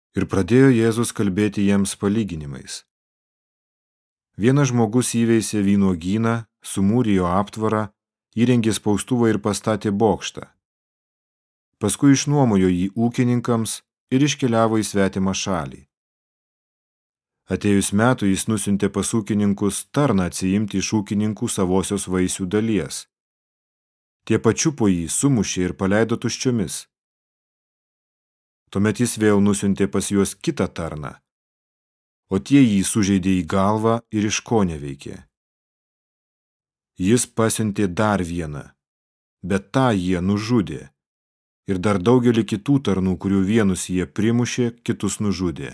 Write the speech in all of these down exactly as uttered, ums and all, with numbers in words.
Ir pradėjo Jėzus kalbėti jiems palyginimais. Vienas žmogus įveisė vynuogyną, sumūrijo aptvarą, įrengė spaustuvą ir pastatė bokštą. Paskui išnuomojo jį ūkininkams ir iškeliavo į svetimą šalį. Atėjus metų jis nusiuntė pas ūkininkus tarną atsiimti iš ūkininkų savosios vaisių dalies. Tie pačiupo jį, sumušė ir paleido tuščiomis. Tuomet jis vėl nusiuntė pas juos kitą tarną, o tie jį sužeidė į galvą ir iškoneveikė. Jis pasiuntė dar vieną, bet tą jie nužudė, ir dar daugelį kitų tarnų, kurių vienus jie primušė, kitus nužudė.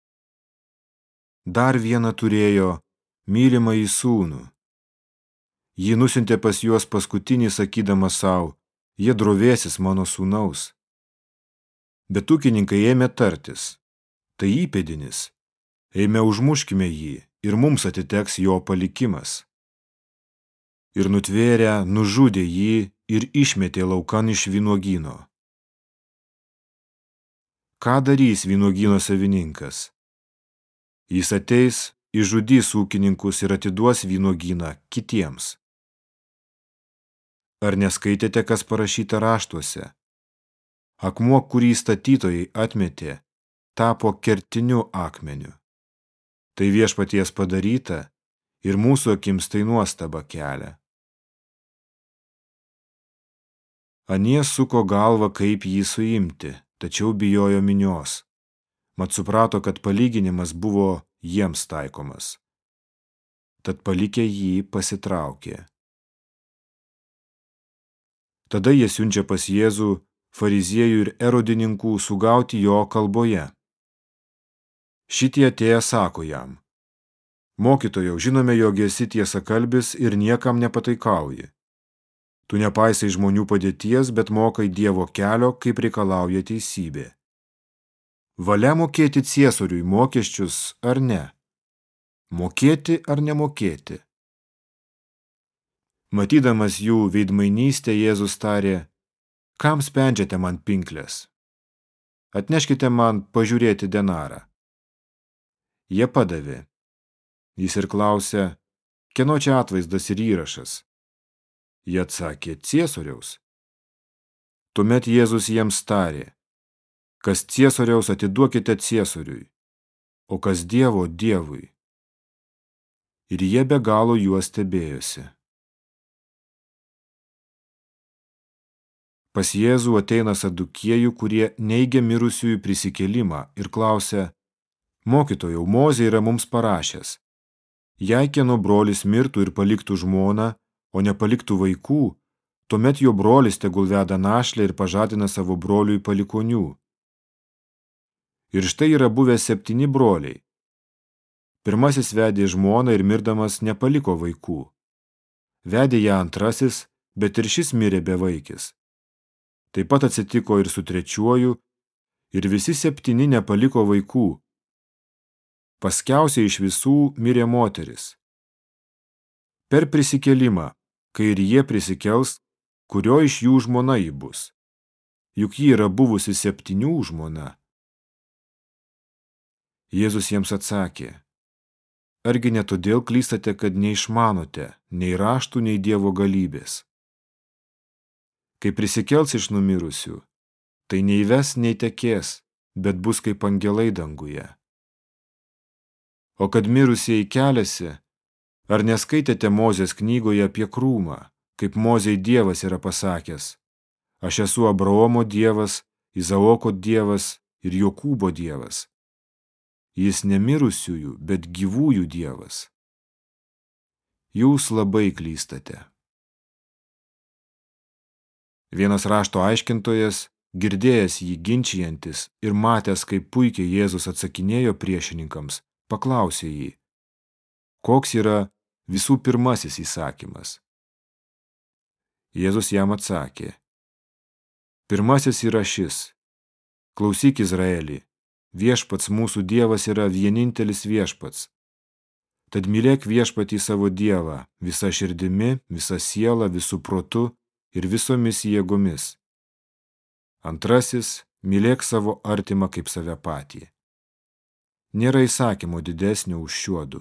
Dar vieną turėjo mylimąjį sūnų. Jį nusiuntė pas juos paskutinį, sakydamas savo, jie drovėsis mano sūnaus. Bet ūkininkai ėmė tartis, tai įpėdinis, eime užmuškime jį ir mums atiteks jo palikimas. Ir nutvėrę nužudė jį ir išmetė laukan iš vynuogyno. Ką darys vynuogyno savininkas? Jis ateis, išžudys ūkininkus ir atiduos vynuogyną kitiems. Ar neskaitėte, kas parašyta raštuose? Akmuo, kurį statytojai atmetė, tapo kertiniu akmeniu. Tai viešpaties padaryta ir mūsų akims tai nuostaba kelia. Anie suko galvą, kaip jį suimti, tačiau bijojo minios. Mat suprato, kad palyginimas buvo jiems taikomas. Tad palikę jį pasitraukė. Tada jie siunčia pas Jėzų fariziejų ir erodininkų sugauti jo kalboje. Šitie atėję sako jam: Mokytojau, žinome, jog esi tiesakalbis ir niekam nepataikauji. Tu nepaisai žmonių padėties, bet mokai Dievo kelio, kaip reikalauja teisybė. Valia mokėti ciesoriui mokesčius ar ne? Mokėti ar nemokėti? Matydamas jų veidmainystę, Jėzus tarė: Kam spendžiate man pinklės? Atneškite man pažiūrėti denarą. Jie padavė. Jis ir klausė: Kieno čia atvaizdas ir įrašas? Jie atsakė: Ciesoriaus. Tuomet Jėzus jiems tarė: Kas ciesoriaus, atiduokite ciesoriui, o kas Dievo Dievui. Ir jie be galo juos stebėjosi. Pas Jėzų ateina sadukiejų, kurie neigia mirusiųjų prisikėlimą ir klausia: Mokytojau, Mozė yra mums parašęs: Jei kieno brolis mirtų ir paliktų žmoną, o nepaliktų vaikų, tuomet jo brolis tegul veda našlę ir pažadina savo broliui palikonių. Ir štai yra buvę septyni broliai. Pirmasis vedė žmoną ir mirdamas nepaliko vaikų. Vedė ją antrasis, bet ir šis mirė bevaikis. Taip pat atsitiko ir su trečiuoju, ir visi septyni nepaliko vaikų. Paskiausiai iš visų mirė moteris. Per prisikėlimą, kai ir jie prisikels, kurio iš jų žmona ji bus? Juk ji yra buvusi septynių žmona. Jėzus jiems atsakė: Argi ne todėl klystate, kad neišmanote nei raštų, nei Dievo galybės? Kai prisikels iš numirusių, tai nei ves, nei tekės, bet bus kaip angelai danguje. O kad mirusieji keliasi, ar neskaitėte Mozės knygoje apie krūmą, kaip Mozei Dievas yra pasakęs: Aš esu Abraomo Dievas, Izaoko Dievas ir Jokūbo Dievas. Jis ne mirusiųjų, bet gyvųjų Dievas. Jūs labai klystate. Vienas rašto aiškintojas, girdėjęs jį ginčijantis ir matęs, kaip puikiai Jėzus atsakinėjo priešininkams, paklausė jį: Koks yra visų pirmasis įsakymas? Jėzus jam atsakė: Pirmasis yra šis: Klausyk, Izraeli, viešpats mūsų Dievas yra vienintelis viešpats. Tad mylėk viešpatį savo Dievą visa širdimi, visa siela, visų protu ir visomis jėgomis. Antrasis, mylėk savo artimą kaip save patį. Nėra įsakymo didesnio už šiuodu.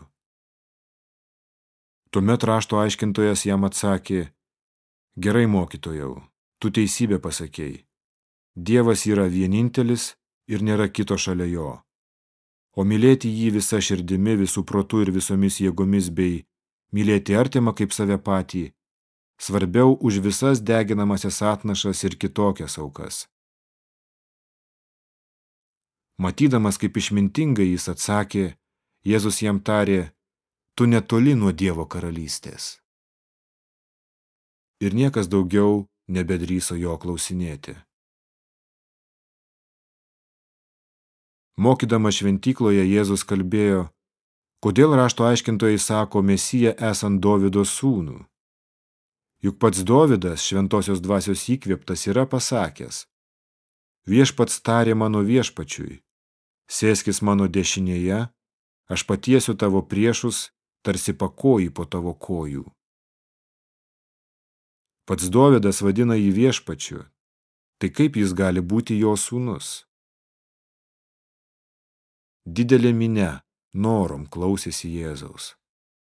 Tuomet rašto aiškintojas jam atsakė, gerai mokytojau, tu teisybę pasakei. Dievas yra vienintelis ir nėra kito šalia jo. O mylėti jį visa širdimi, visų protu ir visomis jėgomis bei mylėti artimą kaip save patį, svarbiau už visas deginamasias atnašas ir kitokias aukas. Matydamas, kaip išmintingai jis atsakė, Jėzus jam tarė, tu netoli nuo Dievo karalystės. Ir niekas daugiau nebedrįso jo klausinėti. Mokydamas šventykloje Jėzus kalbėjo, kodėl rašto aiškintojai sako Mesiją esant Dovydo sūnų. Juk pats Dovydas, šventosios dvasios įkvėptas, yra pasakęs, viešpats tarė mano viešpačiui, sėskis mano dešinėje, aš patiesiu tavo priešus, tarsi pakojį po tavo kojų. Pats Dovydas vadina jį viešpačiu, tai kaip jis gali būti jo sūnus? Didelė minia norom klausėsi Jėzaus.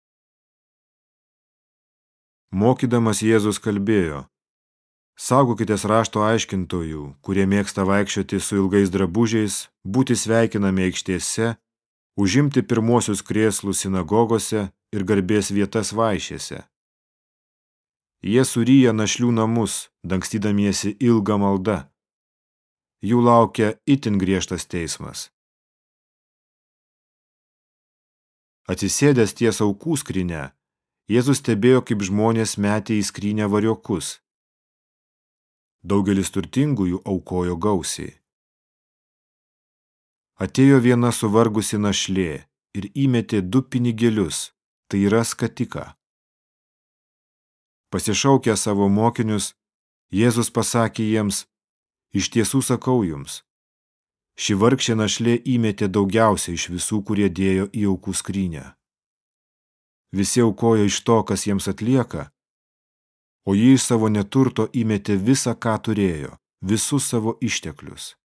Mokydamas Jėzus kalbėjo, saugokitės rašto aiškintojų, kurie mėgsta vaikščioti su ilgais drabužiais, būti sveikinami aikštėse, užimti pirmuosius krėslus sinagogose ir garbės vietas vaišėse. Jie suryja našlių namus, dangstydamiesi ilgą maldą. Jų laukia itin griežtas teismas. Atsisėdęs ties aukų skrynia, Jėzus stebėjo, kaip žmonės metė į skrynę variokus. Daugelis turtingųjų aukojo gausiai. Atėjo viena suvargusi našlė ir įmetė du pinigėlius, tai yra skatiką. Pasišaukę savo mokinius, Jėzus pasakė jiems, iš tiesų sakau jums, ši vargšė našlė įmetė daugiausiai iš visų, kurie dėjo į aukų skrynę. Visi aukojo iš to, kas jiems atlieka, o ji iš savo neturto įmetė visą, ką turėjo, visus savo išteklius.